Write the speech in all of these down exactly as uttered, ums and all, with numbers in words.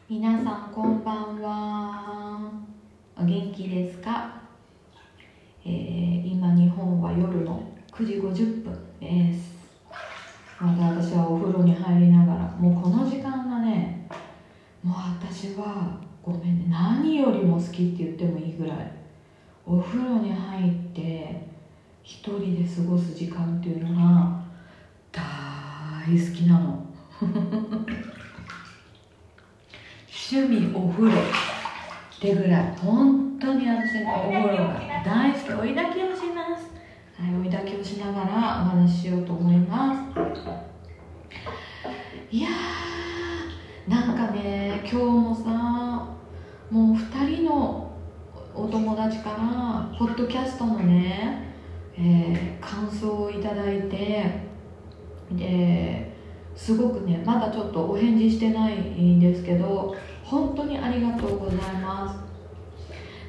皆さんこんばんは。お元気ですか？えー、今日本は夜のくじごじゅっぷんです。また私はお風呂に入りながら、もうこの時間がね、もう私はごめんね、何よりも好きって言ってもいいぐらいお風呂に入って一人で過ごす時間っていうのが大好きなの趣味お風呂ってぐらい本当に私お風呂が大好き。追い焚きをします。はい、追い焚きをしながらお話ししようと思います。いやー、なんかね、今日もさ、もうふたりのお友達からポッドキャストのね、えー、感想をいただいて、ですごくね、まだちょっとお返事してないんですけど、本当にありがとうございます。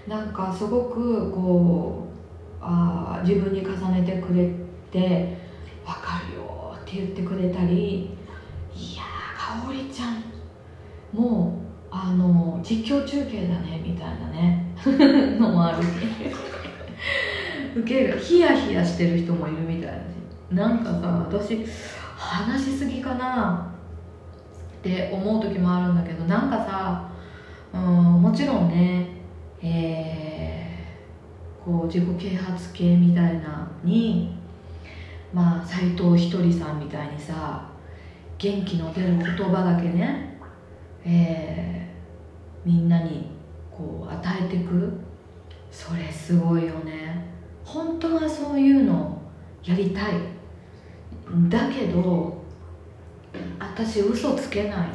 なんかすごくこうあ自分に重ねてくれて、分かるよって言ってくれたり、いやー、かおりちゃんもうあの実況中継だねみたいなねのもあるし受ける、ヒヤヒヤしてる人もいるみたいだし、なんかさ、私話しすぎかなって思う時もあるんだけど、なんかさ、うん、もちろんね、えー、こう自己啓発系みたいなに、まあ斎藤ひとりさんみたいにさ、元気の出る言葉だけね、えー、みんなにこう与えてく、それすごいよね。本当はそういうのやりたい。だけど私嘘つけない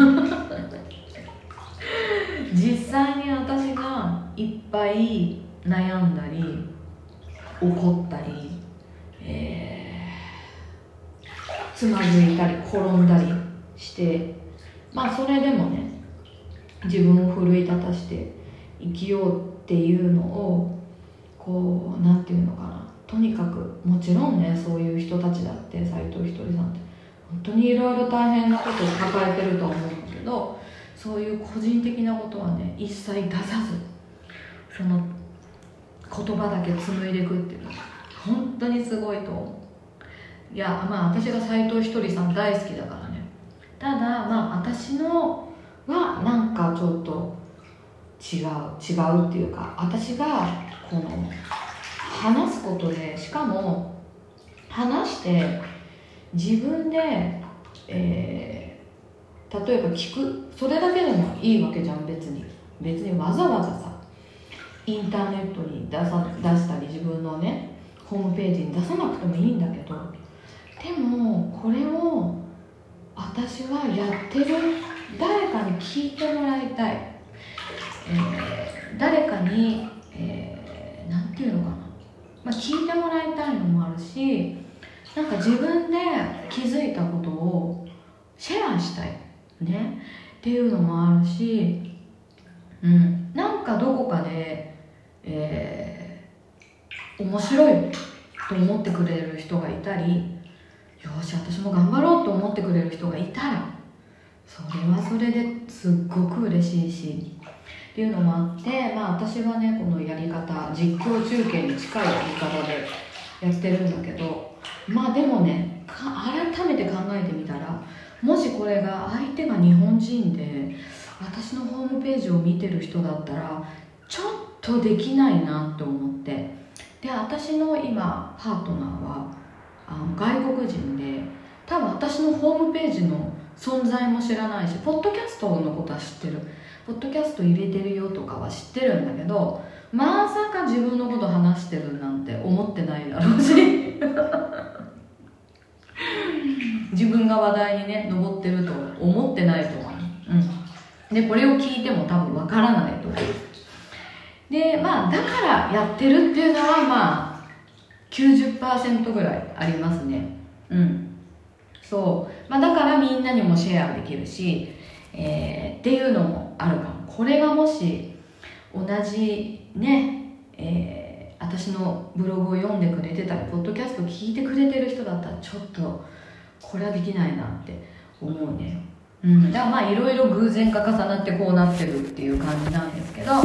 実際に私がいっぱい悩んだり怒ったり、えー、つまずいたり転んだりして、まあそれでもね、自分を奮い立たして生きようっていうのをこう、なんていうのかな、とにかく、もちろんね、そういう人たちだって、斎藤ひとりさんって本当にいろいろ大変なことを抱えてると思うんだけど、そういう個人的なことはね、一切出さず、その言葉だけ紡いでいくっていうのは本当にすごいと思う。いや、まあ私が斎藤ひとりさん大好きだからね。ただまあ私のはなんかちょっと違う違うっていうか、私がこの話すことで、しかも話して自分で、えー、例えば聞く、それだけでもいいわけじゃん。別に別にわざわざさインターネットに出さ出したり、自分のねホームページに出さなくてもいいんだけど、でもこれを私はやってる、誰かに聞いてもらいたい、えー、誰かに、えー、なんていうのかな、まあ、聞いてもらいたいのもあるし、なんか自分で気づいたことをシェアしたいねっていうのもあるし、うん、なんかどこかで、えー、面白いと思ってくれる人がいたり、よし私も頑張ろうと思ってくれる人がいたら、それはそれですっごく嬉しいしっていうのもあって、まあ私はね、このやり方、実況中継に近いやり方でやってるんだけど、まあでもね、改めて考えてみたら、もしこれが相手が日本人で私のホームページを見てる人だったらちょっとできないなと思って、で私の今パートナーはあの外国人で、多分私のホームページの存在も知らないし、ポッドキャストのことは知ってる、ポッドキャスト入れてるよとかは知ってるんだけど、まさか自分のこと話してるなんて思ってないだろうし自分が話題にね上ってると思ってないと思う、うん、でこれを聞いても多分わからないと思う。でまあだからやってるっていうのはまあ きゅうじゅっパーセント ぐらいありますね。うんそう、まあ、だからみんなにもシェアできるし、えー、っていうのもあるかも。これがもし同じね、えー、私のブログを読んでくれてたりポッドキャスト聞いてくれてる人だったら、ちょっとこれはできないなって思うね。 うん、だからまあいろいろ偶然が重なってこうなってるっていう感じなんですけど、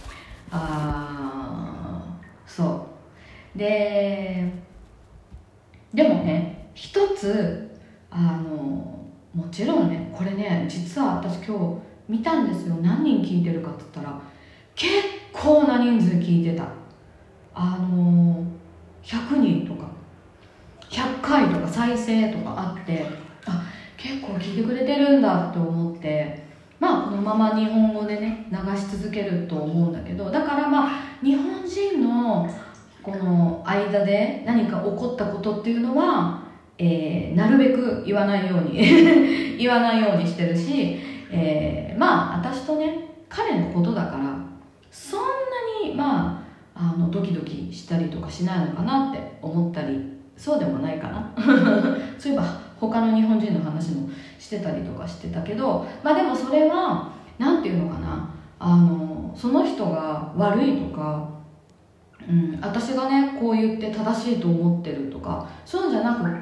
あーそうででもね一つあのもちろんねこれね実は私今日見たんですよ。何人聞いてるかって言ったら結構な人数聞いてた。あのひゃくにんとかひゃっかいとか再生とかあって、あ結構聞いてくれてるんだって思って、まあこのまま日本語でね流し続けると思うんだけど、だからまあ日本人のこの間で何か起こったことっていうのは、えー、なるべく言わないように言わないようにしてるし、えー、まあ私とね彼のことだからそんなにまああのドキドキしたりとかしないのかなって思ったり、そうでもないかなそういえば他の日本人の話もしてたりとかしてたけど、まあでもそれはなんていうのかな、あのその人が悪いとか、うん、私がねこう言って正しいと思ってるとかそういうんじゃなくって、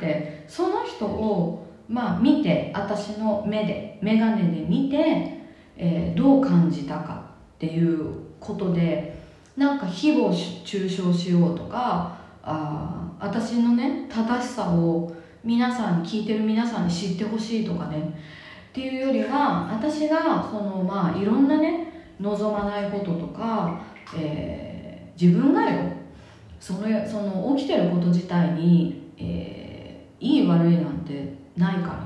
その人をまあ見て、私の目で眼鏡で見て、えー、どう感じたかっていうことで、なんか誹謗中傷しようとか、あ私のね正しさを皆さんに聞いてる皆さんに知ってほしいとかねっていうよりは、私がそのまあいろんなね望まないこととか、えー、自分がよそのその起きてること自体に、えー、いい悪いなんてないから、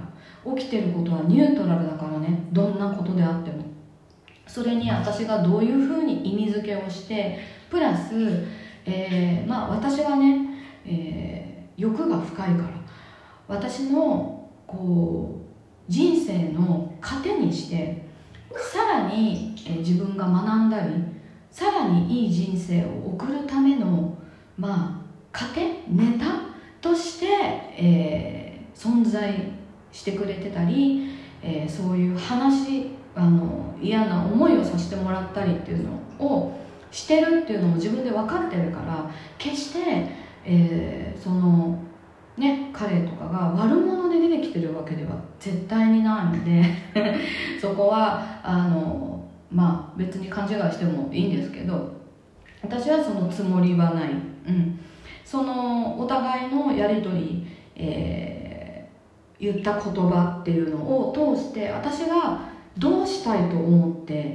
起きてることはニュートラルだからね、どんなことであってもそれに私がどういうふうに意味付けをして、プラス、えー、まあ私はね、えー、欲が深いから、私のこう人生の糧にして、さらに、えー、自分が学んだり、さらにいい人生を送るためのまあ糧ネタとして、えー、存在してくれてたり、えー、そういう話あの嫌な思いをさせてもらったりっていうのをしてるっていうのも自分で分かってるから、決して、えー、そのね彼とかが悪者で出てきてるわけでは絶対にないのでそこはあのまあ別に勘違いしてもいいんですけど、私はそのつもりはない、うん、そのお互いのやり取り、えー、言った言葉っていうのを通して、私がどうしたいと思って、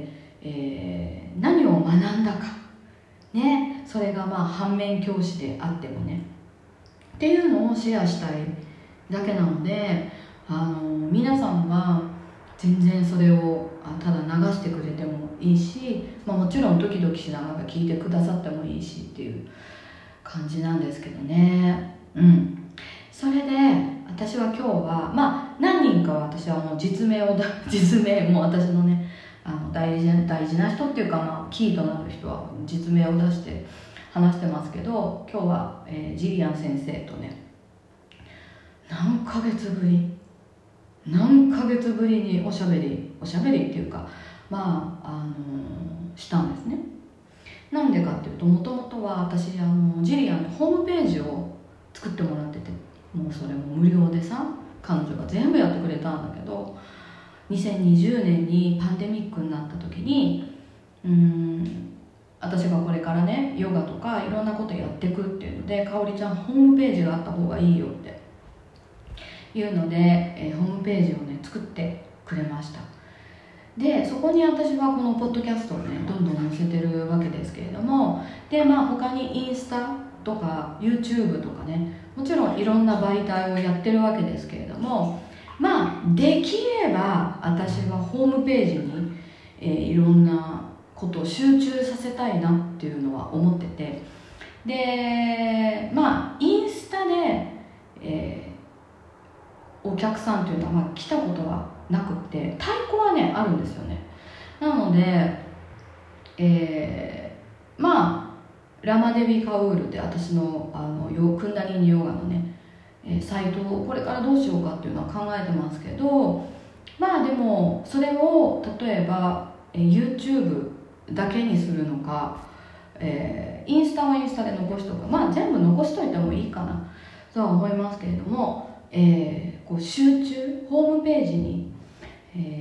えー、何を学んだかね、それがまあ反面教師であってもねっていうのをシェアしたいだけなので、あの皆さんは全然それをただ流してくれてもいいし、まあ、もちろんドキドキしながら聞いてくださってもいいしっていう感じなんですけどね。うんそれで私は今日はまあ何人かは私はもう実名を実名もう私のねあの大事な大事な人っていうか、まあ、キーとなる人は実名を出して話してますけど、今日は、えー、ジリアン先生とね何ヶ月ぶり何ヶ月ぶりにおしゃべりおしゃべりっていうかまあ、あのー、したんですね。なんでかっていうと、もともとは私あのジリアンのホームページを作ってもらってて、もうそれも無料でさ彼女が全部やってくれたんだけど、にせんにじゅうねんにパンデミックになった時にうーん私がこれからねヨガとかいろんなことやっていくっていうので、かおりちゃんホームページがあった方がいいよっていうので、えー、ホームページをね作ってくれました。でそこに私はこのポッドキャストをねどんどん載せてるわけですけれども、でまあ他にインスタとか YouTube とかね、もちろんいろんな媒体をやってるわけですけれども、まあできれば私はホームページに、えー、いろんなことを集中させたいなっていうのは思ってて、でまあインスタで、えー、お客さんというのは、まあ、来たことはなくって太鼓はねあるんですよね。なので、えー、まあラマデビカウールって私のあのクンダリーニヨガのねサイトをこれからどうしようかっていうのは考えてますけど、まあでもそれを例えば YouTube だけにするのか、えー、インスタはインスタで残しとく、まあ全部残しといてもいいかなとは思いますけれども、えー、こう集中ホームページに、え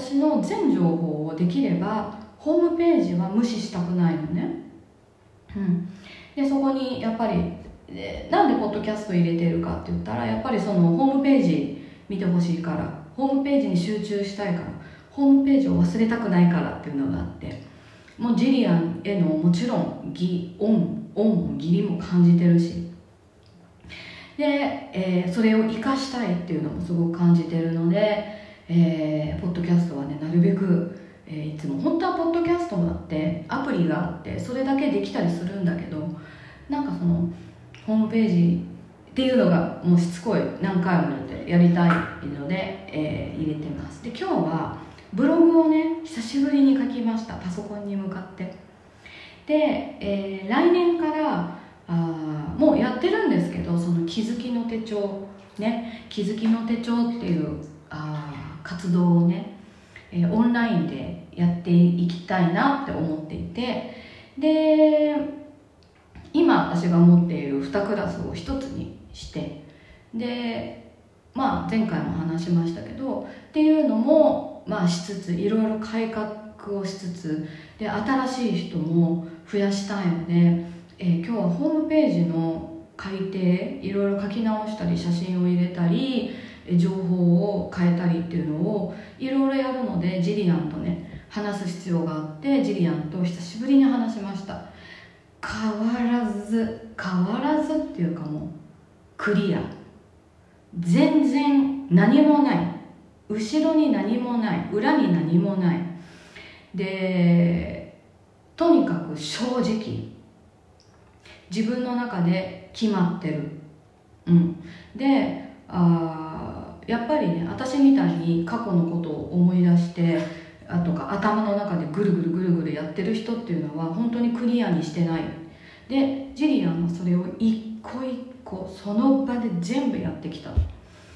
私の全情報をできればホームページは無視したくないのね、うん、でそこにやっぱりなんでポッドキャスト入れてるかって言ったら、やっぱりそのホームページ見てほしいから、ホームページに集中したいから、ホームページを忘れたくないからっていうのがあって、もうジリアンへのもちろん義恩恩も義理も感じてるし、で、えー、それを生かしたいっていうのもすごく感じてるので、えー、ポッドキャストはねなるべく、えー、いつも本当はポッドキャストもあってアプリがあってそれだけできたりするんだけど、なんかそのホームページっていうのがもうしつこい何回もやりたいので、えー、入れてます。で今日はブログをね久しぶりに書きました、パソコンに向かって。で、えー、来年からあもうやってるんですけど、その気づきの手帳ね、気づきの手帳っていうあ活動をね、えー、オンラインでやっていきたいなって思っていて、で今私が持っているにクラスをひとつにして、でまあ前回も話しましたけどっていうのもまあしつつ、いろいろ改革をしつつで新しい人も増やしたいので、えー、今日はホームページの改訂いろいろ書き直したり写真を入れたり情報を変えたりっていうのをいろいろやるので、ジリアンとね話す必要があって、ジリアンと久しぶりに話しました。変わらず変わらずっていうかもうクリア、全然何もない、後ろに何もない、裏に何もないで、とにかく正直自分の中で決まってる、うん、であやっぱりね私みたいに過去のことを思い出してあとか頭の中でぐるぐるぐるぐるやってる人っていうのは本当にクリアにしてない。でジリアンはそれを一個一個その場で全部やってきた。いや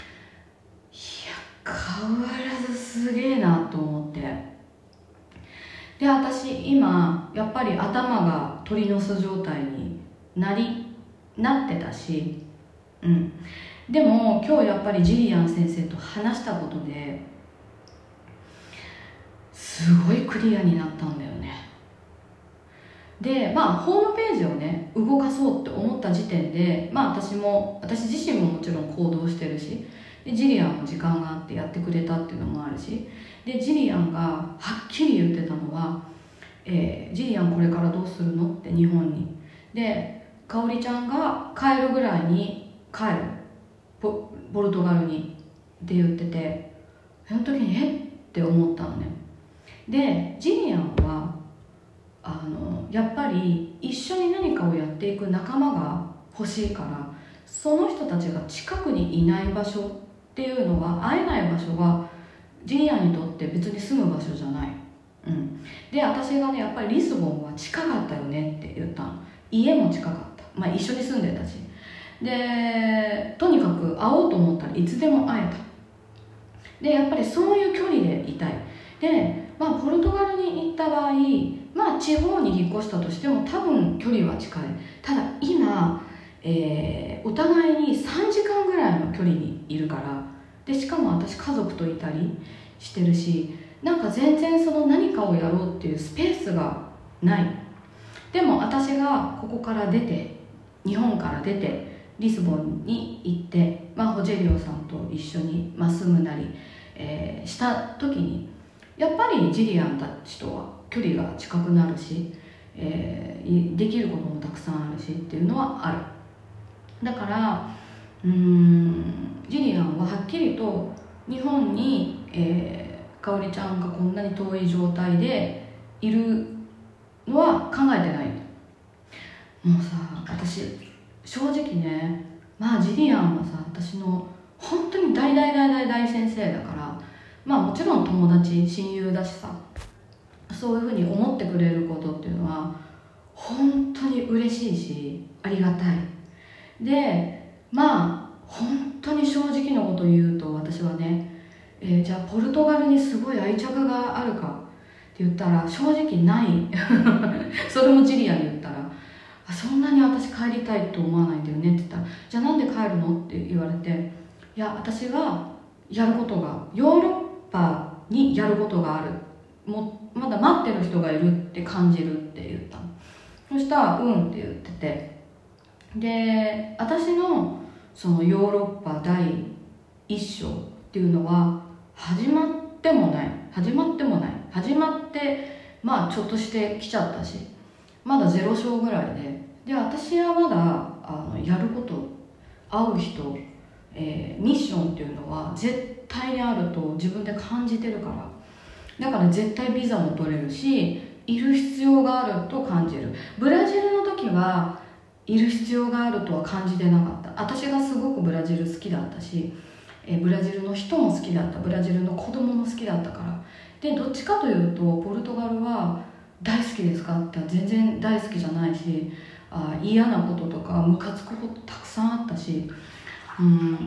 変わらずすげえなと思って、で私今やっぱり頭が鳥の巣状態になりなってたし、うん、でも今日やっぱりジリアン先生と話したことですごいクリアになったんだよね。でまあホームページをね動かそうって思った時点で、まあ私も私自身ももちろん行動してるし、でジリアンも時間があってやってくれたっていうのもあるし、でジリアンがはっきり言ってたのは、えー、ジリアンこれからどうするのって日本に。でかおりちゃんが帰るぐらいに帰るポポルトガルにって言ってて、その時にえって思ったのね。でジリアンはあのやっぱり一緒に何かをやっていく仲間が欲しいから、その人たちが近くにいない場所っていうのは、会えない場所はジリアンにとって別に住む場所じゃない、うん、で私がねやっぱりリスボンは近かったよねって言ったの。家も近かった、まあ一緒に住んでたし、でとにかく会おうと思ったらいつでも会えた。でやっぱりそういう距離でいたい。でまあポルトガルに行った場合、まあ地方に引っ越したとしても多分距離は近い。ただ今、えー、お互いにさんじかんぐらいの距離にいるから、でしかも私家族といたりしてるし、なんか全然その何かをやろうっていうスペースがない。でも私がここから出て、日本から出てリスボンに行って、まあ、ホジェリオさんと一緒に、まあ、住むなり、えー、した時にやっぱりジリアンたちとは距離が近くなるし、えー、できることもたくさんあるしっていうのはある。だからうーんジリアンははっきりと日本に、えー、かおりちゃんがこんなに遠い状態でいるのは考えてない。もうさ私正直ね、まあジリアンはさ私の本当に大大大大大先生だから、まあもちろん友達親友だしさ、そういうふうに思ってくれることっていうのは本当に嬉しいしありがたい。でまあ本当に正直なことを言うと私はね、えー、じゃあポルトガルにすごい愛着があるかって言ったら正直ないそれもジリアに言ったら、そんなに私帰りたいと思わないんだよねって言ったら、じゃあなんで帰るのって言われて、いや私がやることがヨーロッパにやることがある、もまだ待ってる人がいるって感じるって言ったの。そしたらうんって言ってて、で私のそのヨーロッパだいいっ章っていうのは始まってもない始まってもない始まってまあちょっとしてきちゃったし、まだゼロ章ぐらいで、で私はまだあのやること、会う人、えー、ミッションっていうのは絶対にあると自分で感じてるから、だから絶対ビザも取れるしいる必要があると感じる。ブラジルの時はいる必要があるとは感じてなかった。私がすごくブラジル好きだったし、えー、ブラジルの人も好きだった、ブラジルの子供も好きだったから。でどっちかというとポルトガルは大好きですかって全然大好きじゃないし、あ嫌なこととかムカつくことたくさんあったし、うん、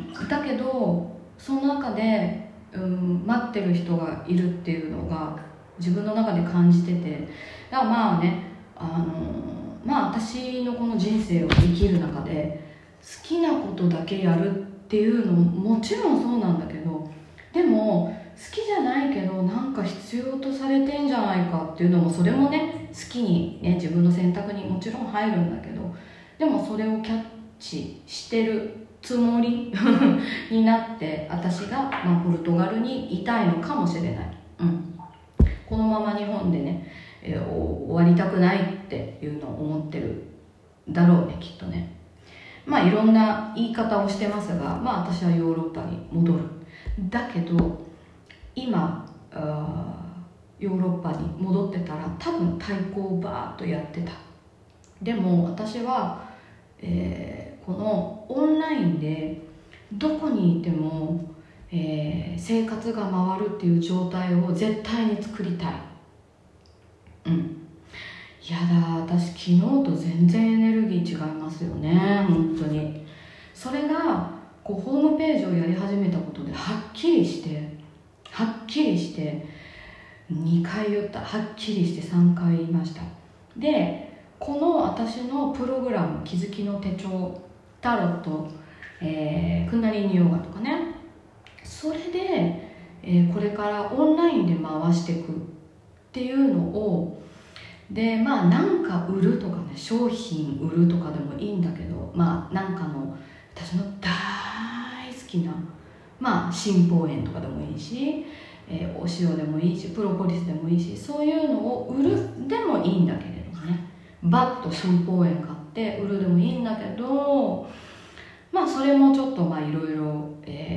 だけどその中で、うん、待ってる人がいるっていうのが自分の中で感じてて、だからまあね、あのまあ私のこの人生を生きる中で好きなことだけやるっていうのももちろんそうなんだけど、でも好きじゃないけどなんか必要とされてんじゃないかっていうのも、それもね好きにね自分の選択にもちろん入るんだけど、でもそれをキャッチしてるつもりになって私が、まあ、ポルトガルにいたいのかもしれない、うん、このまま日本でね、えー、終わりたくないっていうのを思ってるだろうね、きっとね。まあいろんな言い方をしてますが、まあ私はヨーロッパに戻る。だけど今あヨーロッパに戻ってたら多分対抗をバーッとやってた。でも私は、えー、このオンラインでどこにいても、えー、生活が回るっていう状態を絶対に作りたい。うんやだ、私昨日と全然エネルギー違いますよね、本当に。それがこうホームページをやり始めたことではっきりしてはっきりしてにかい言った、はっきりしてさんかい言いました。でこの私のプログラム、気づきの手帳、タロット、えー、クンダリーニヨガとかね、それで、えー、これからオンラインで回していくっていうのを、でまあなんか売るとかね、商品売るとかでもいいんだけど、まあなんかの私の大好きなまあ新宝園とかでもいいし、えー、お塩でもいいし、プロポリスでもいいし、そういうのを売るでもいいんだけれどもね、バッと新宝園買って売るでもいいんだけど、まあそれもちょっとまあいろいろ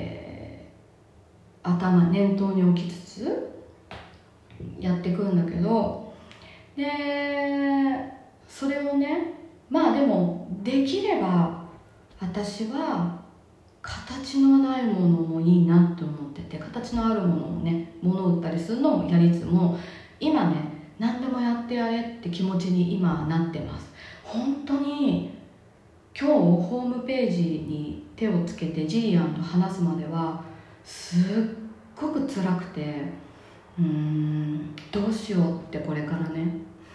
頭念頭に置きつつやっていくんだけど、でそれをね、まあでもできれば私は形のないものもいいなと思ってて、形のあるものをね、物を売ったりするのもやりつつも、今ね何でもやってやれって気持ちに今はなってます。本当に今日ホームページに手をつけてジリアンと話すまではすっごく辛くて、うーんどうしようってこれからね、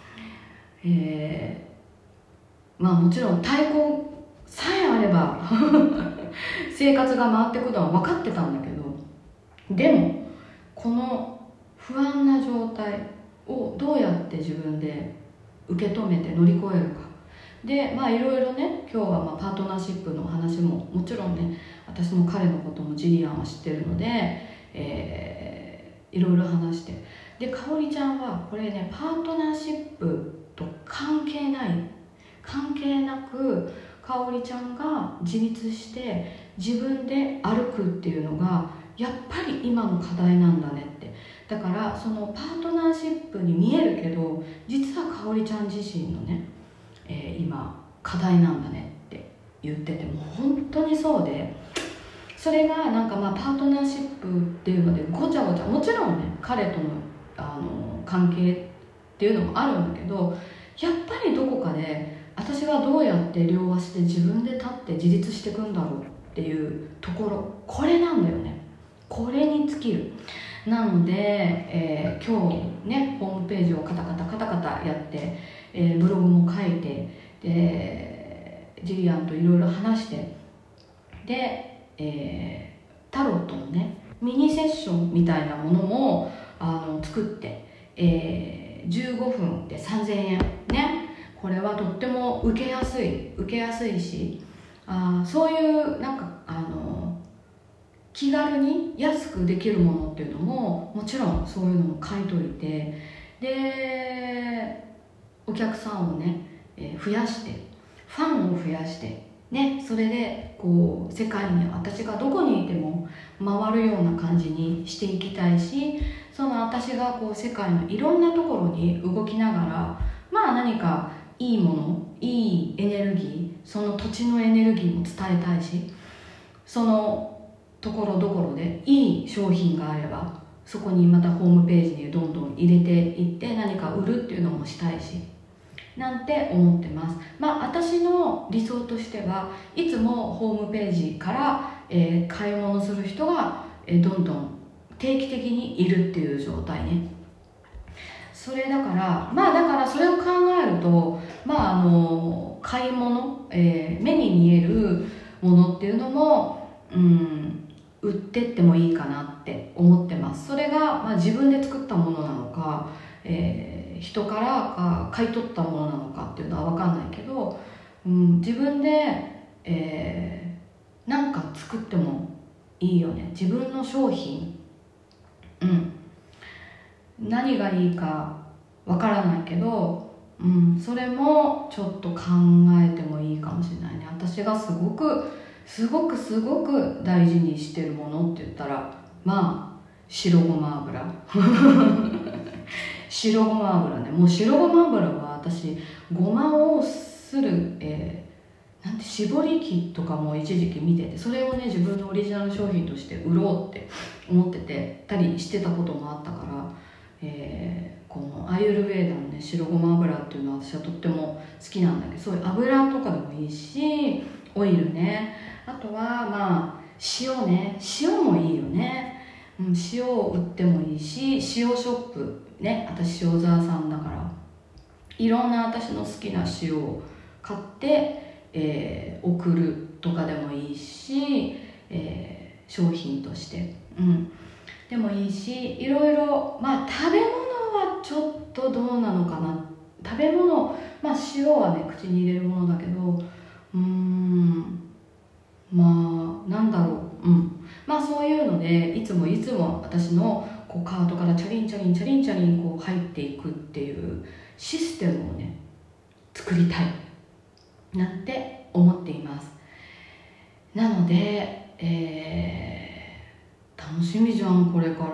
えー、まあもちろん対抗さえあれば生活が回ってくるのは分かってたんだけど、でもこの不安な状態をどうやって自分で受け止めて乗り越えるかで、まあいろいろね、今日はまあパートナーシップの話ももちろんね、私も彼のこともジリアンは知ってるので、えー、いろいろ話して、でかおりちゃんはこれね、パートナーシップと関係ない関係なくかおりちゃんが自立して自分で歩くっていうのがやっぱり今の課題なんだねって。だからそのパートナーシップに見えるけど、実はかおりちゃん自身のね、えー、今課題なんだねって言ってて、もう本当にそうで、それがなんかまあパートナーシップっていうのでごちゃごちゃ、もちろんね彼との、あの関係っていうのもあるんだけど、やっぱりどこかで私はどうやって両足で自分で立って自立していくんだろうっていうところ、これなんだよね。これに尽きる。なので、えー、今日ねホームページをカタカタカタカタやって、えー、ブログも書いて、でジリアンといろいろ話して、で、えー、タロットのねミニセッションみたいなものも作って、えー、じゅうごふんでさんぜんえんね。これはとっても受けやすい受けやすいし、あそういうなんかあの気軽に安くできるものっていうのももちろんそういうのも書いといて、でお客さんをね、えー増やしてファンを増やしてね、それでこう世界に私がどこにいても回るような感じにしていきたいし、その私がこう世界のいろんなところに動きながら、まあ何かいいもの、いいエネルギー、その土地のエネルギーも伝えたいし、そのところどころでいい商品があればそこにまたホームページにどんどん入れていって何か売るっていうのもしたいしなんて思ってます。まあ私の理想としてはいつもホームページから、えー買い物する人が、えーどんどん定期的にいるっていう状態ね。それだからまあだからそれを考えると、まああの買い物、えー目に見えるものっていうのも、うん、売ってってもいいかなって思ってます。それが、まあ、自分で作ったものなのか、えー人からあ買い取ったものなのかっていうのは分かんないけど、うん、自分で、えーなんか作ってもいいよね。自分の商品、うん、何がいいか分からないけど、うん、それもちょっと考えてもいいかもしれないね。私がすごくすごくすごく大事にしてるものって言ったら、まあ白ごま油白ごま油ね。もう白ごま油は私ごまをする、えーなんて絞り器とかも一時期見てて、それをね自分のオリジナル商品として売ろうって思っててたりしてたこともあったから、えーこのアーユルヴェーダのね白ごま油っていうのは私はとっても好きなんだけど、そういう油とかでもいいし、オイルね、あとはまあ塩ね、塩もいいよね、うん、塩を売ってもいいし、塩ショップね、私塩沢さんだからいろんな私の好きな塩を買って、えー送るとかでもいいし、えー商品として、うん、でもいいし、いろいろ、まあ食べ物はちょっとどうなのかな。食べ物、まあ塩はね口に入れるものだけど、うーんまあなんだろう、うんまあそういうのでいつもいつも私のこうカートからチャリンチャリンチャリンチャリンこう入っていくっていうシステムをね作りたいなんて思っています。なので、えー楽しみじゃんこれから。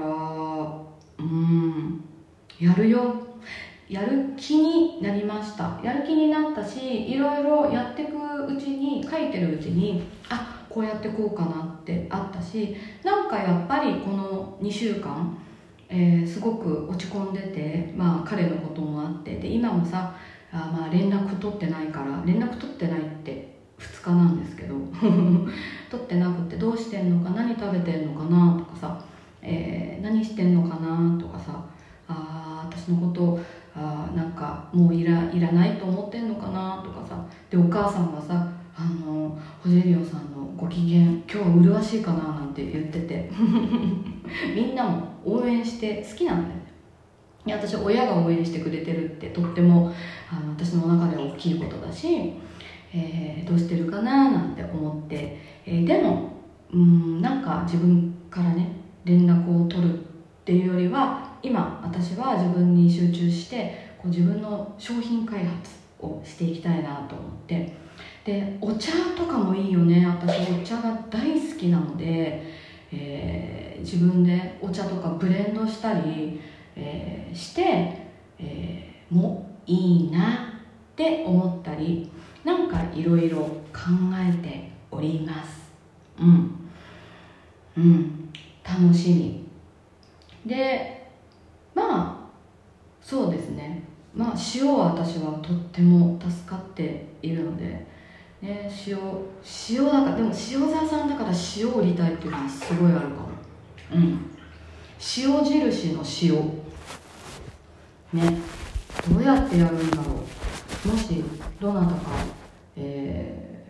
うんやるよ。やる気になりました。やる気になったし、いろいろやっていくうちに、書いてるうちにあこうやってこうかなってあったし、なんかやっぱりこのにしゅうかん、えーすごく落ち込んでて、まあ彼のこともあって、で今もさあまあ連絡取ってないから連絡取ってないってふつかなんですけど取ってなくてどうしてんのか、何食べてんのかなとかさ、えー何してんのかなとかさ、あ私のことあなんかもういらいらないと思ってんのかなとかさ、でお母さんがさあのホジェリオさんのご機嫌今日は麗しいかななんて言っててみんなも応援して好きなんだよね。いや私親が応援してくれてるってとってもあの私の中では大きいことだし、えーどうしてるかななんて思って、えーでもうんなんか自分からね連絡を取るっていうよりは今私は自分に集中してこう自分の商品開発をしていきたいなと思って、でお茶とかもいいよね。私お茶が大好きなので、えー自分でお茶とかブレンドしたり、えーして、えーもいいなって思ったり、なんかいろいろ考えております。うんうん楽しみで、まあそうですね、まあ塩は私はとっても助かっているので、ね、塩塩だからでも塩沢さんだから塩を売りたいっていうのはすごいあるかも。うん塩印の塩ね、どうやってやるんだろう。もしどなたか、えー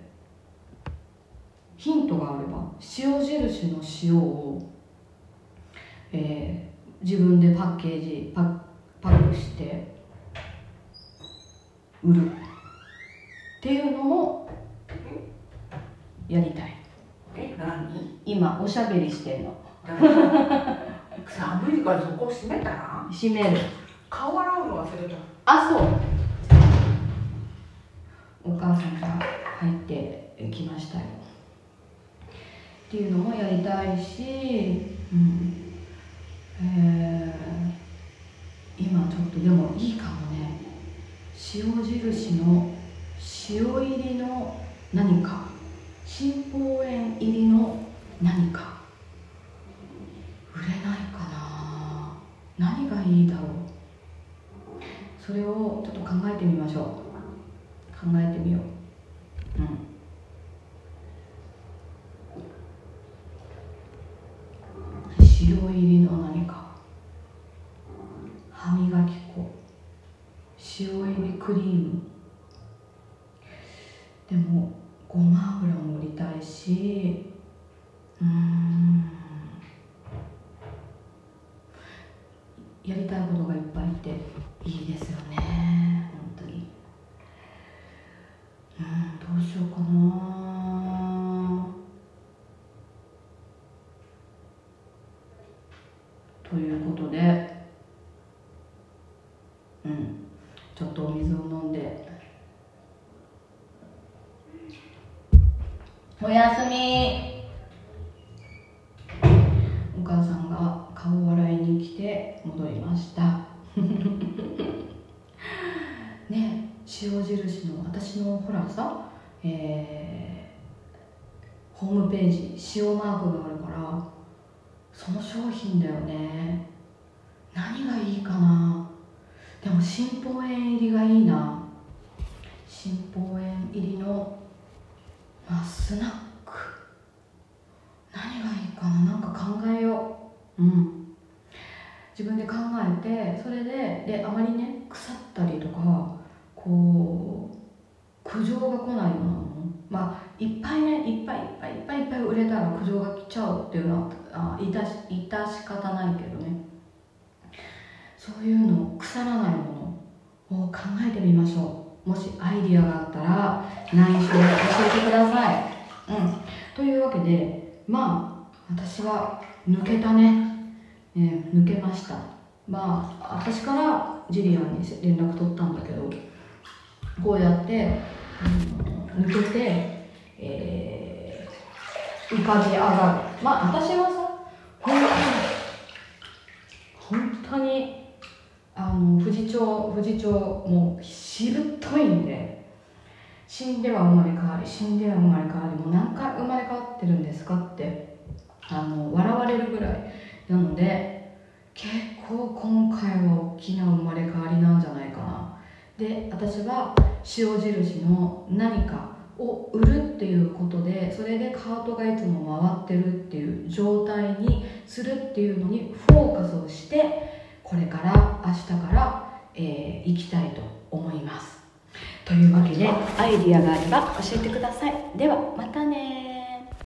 ヒントがあれば、塩印の塩を、えー自分でパッケージパッパックして売るっていうのもやりたい。 え、何？ 今おしゃべりしてんの。 寒いからそこ閉めたら？ 閉める。 顔洗うの忘れた。 あ、そう。お母さんが入ってきましたよっていうのもやりたいし、うんえー、今ちょっとでもいいかもね。塩印の塩入りの何か、新宝園入りの何か売れないかな。何がいいだろう。それをちょっと考えてみましょう。考えてみよう。うん塩入りの何か、歯磨き粉、塩入りクリーム。でもごま油も売りたいし、うーんやりたいことがいっぱいあっていいですよね、本当に。うんどうしようかなということで、うんちょっとお水を飲んで。おやすみ。お母さんが顔を洗いに来て戻りましたね、塩印の私のほらさ、えー、ホームページ塩マークがあるから、その商品だよね。何がいいかな。でも新宝園入りがいいな。新宝園入りのまあ、スナック何がいいかな。なんか考えよう。うん自分で考えて、それでであまりね腐ったりとかこう苦情が来ないようなの、まあいっぱいねいっぱいいっぱいいっぱいいっぱい売れたら苦情が来ちゃうっていうのはあいたし致し方ないけどね、そういうの腐らないものを考えてみましょう。もしアイディアがあったら内緒で教えてください。うんというわけで、まあ私は抜けたね、えー、抜けました。まあ私からジリアンに連絡取ったんだけど、こうやって、うん、抜けて、えー、浮かび上がる。まあ私はさ本当に本当にあの富士町富士町もうしぶといんで、死んでは生まれ変わり死んでは生まれ変わり、もう何回生まれ変わってるんですかってあの笑われるぐらいなので、結構今回は大きな生まれ変わりなんじゃないかな。で私は塩印の何かを売るっていうことで、それでカートがいつも回ってるっていう状態にするっていうのにフォーカスをして、これから明日から、えー、行きたいと思います。というわけでアイディアがあれば教えてください。ではまたね。